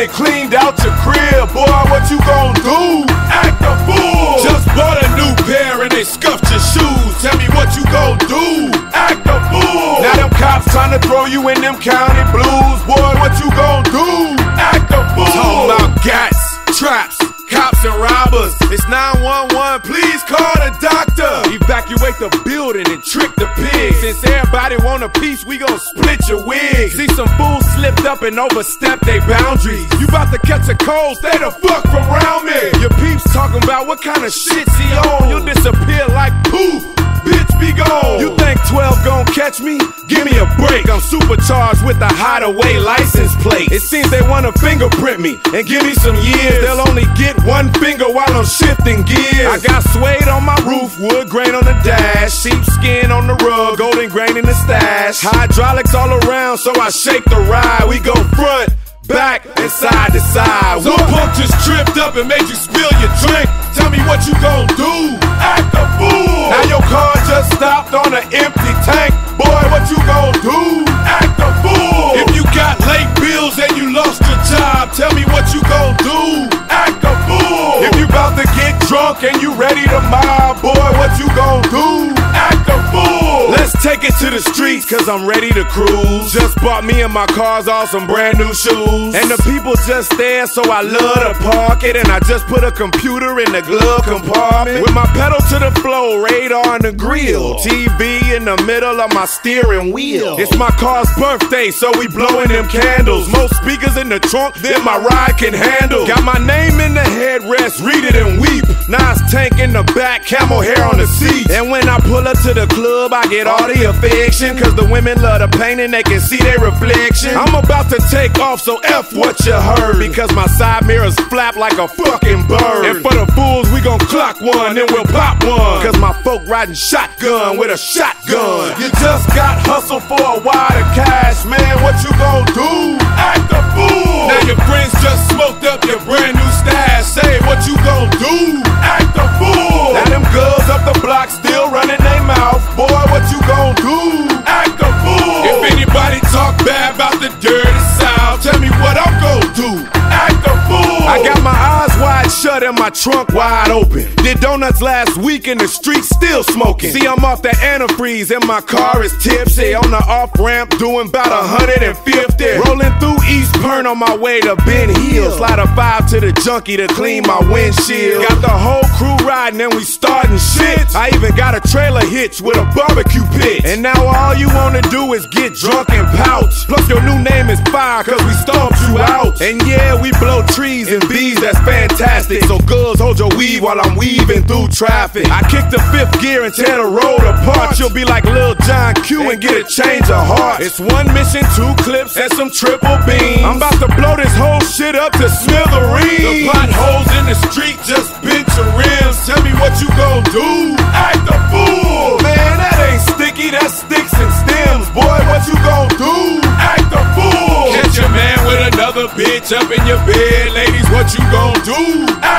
and cleaned out your crib. Boy, what you gon' do? Act a fool. Just bought a new pair and they scuffed your shoes. Tell me what you gon' do? Act a fool. Now them cops tryna throw you in them county blues. Boy, what you gon' do? Act a fool. Talking about gats, traps, cops and robbers. It's 911, please call the doctor. Evacuate the building and trick the pigs. Since everybody want a piece, we gon' split your wig. See some fools slipped up and overstepped their boundaries. You bout to catch a cold, stay the fuck from around me. Your peeps talking about what kind of shit's he on. You'll disappear like poof. Bitch, be gone. You think 12 gon' catch me? Give me a break. I'm supercharged with the hideaway license plate. It seems they wanna fingerprint me and give me some years. They'll only get one finger while I'm shifting gears. I got suede on my roof, wood grain on the dash, sheepskin on the rug, golden grain in the stash. Hydraulics all around, so I shake the ride. We go front, back, and side to side. Some punk just tripped up and made you spill your drink. Tell me what you gon' do? Act a fool. Now your car just stopped on an empty tank. Boy, what you gon' do? Act a fool. If you got late bills and you lost your job, tell me what you gon' do? Act a fool. If you bout to get drunk and you ready to mob, boy, what you gon' do? Act a fool. Let's take it to the streets, cause I'm ready to cruise. Just bought me and my cars all some brand new shoes. And the people just there, so I love to park it. And I just put a computer in the glove compartment. With my pedal to the floor, radar in the grill, TV in the middle of my steering wheel. It's my car's birthday, so we blowing them candles. Most speakers in the trunk than my ride can handle. Got my name in the headrest, read it and weep. Nas tank in the back, camel hair on the seat. And when I pull up to the club, I get all the affection, cause the women love the pain and they can see their reflection. I'm about to take off, so F what you heard, because my side mirrors flap like a fucking bird. And for the fools, we gon' clock one, then we'll pop one, cause my folk riding shotgun with a shotgun. You just got hustled for a wad of cash, man, what you gon' do? Act a fool. Now your friends just smoked up your brand new stash. Say what you gon' do? Act a fool. Now them girls up the block still running their mouth. Boy, what you gon' do? Act a fool. If anybody talk bad about the dirty South, tell me what I'm gon' do. Act a fool. I got my eyes wide shut and my trunk wide open. Did donuts last week in the street, still smoking. See, I'm off that antifreeze and my car is tipsy. On the off-ramp doing about 150. Rolling through East Pern on my way to Ben Hill. Slide a 5 to the junkie to clean my windshield. Got the whole crew riding and we starting shit. I even got a trailer hitch with a barbecue pit. And now all you wanna do is get drunk and pouch. Plus your new name is Fire, cause we stomped you out. And yeah, we blow trees and bees, that's fantastic. So girls, hold your weave while I'm weaving through traffic. I kick the fifth gear and tear the road apart. You'll be like Lil John Q and get a change of heart. It's one mission, 2 clips, and some triple beams. I'm about to blow this whole shit up to smithereens. The potholes in the street just bent your rims. Tell me what you gon' do? Act a fool. Man, that ain't sticky, that's sticks and stems. Boy, what you gon' do? Act a fool. Catch your man with another bitch up in your bed. Ladies, what you gon' do? Act